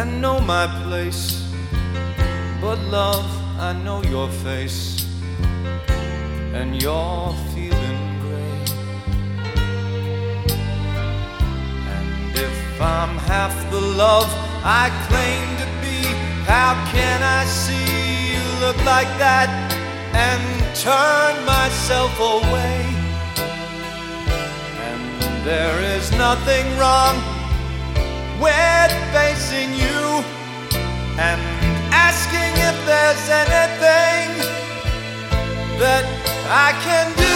and know my place. But love, I know your face, and you're feeling gray. And if I'm half the love I claim to be, how can I see you look like that and turn myself away? And there is nothing wrong with facing you and asking if there's anything that I can do.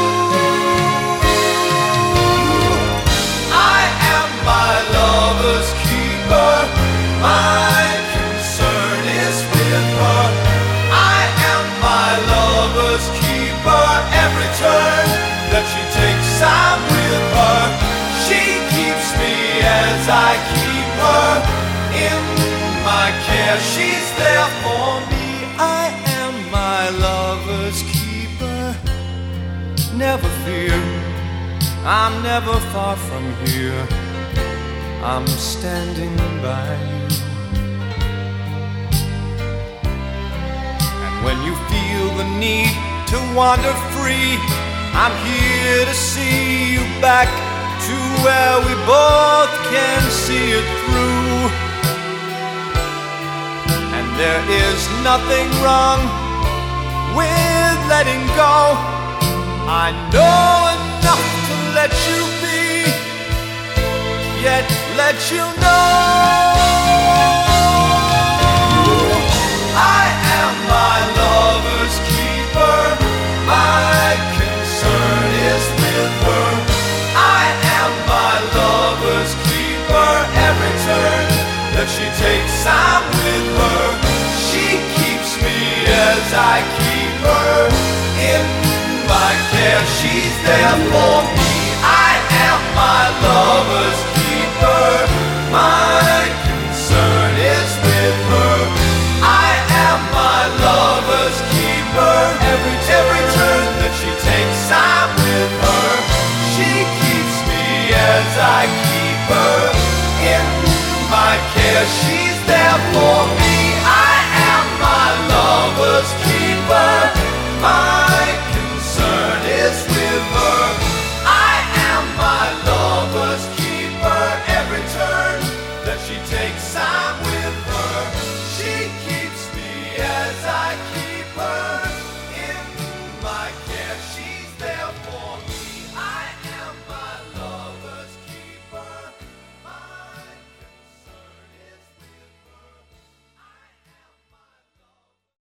I am my lover's keeper. My concern is with her. I am my lover's keeper. Every turn that she takes, I'm with her. She keeps me as I keep her in my care. She's there for me. I am my lover's keeper. Never fear, I'm never far from here. I'm standing by you. And when you feel the need to wander free, I'm here to see you back to where we both can see it through. And there is nothing wrong with letting go. I know enough to let you be, yet let you know I am my lover's keeper. My concern is with her. I am my lover's keeper. Every turn that she takes, I'm with her. She keeps me as I keep her in my care. She's there for me. I am my lover's keeper. My concern is with her. I am my lover's keeper. Every turn that she takes, I'm with her. She keeps me as I keep her in my care. She's there for me. I am my lover's keeper. My concern is with her.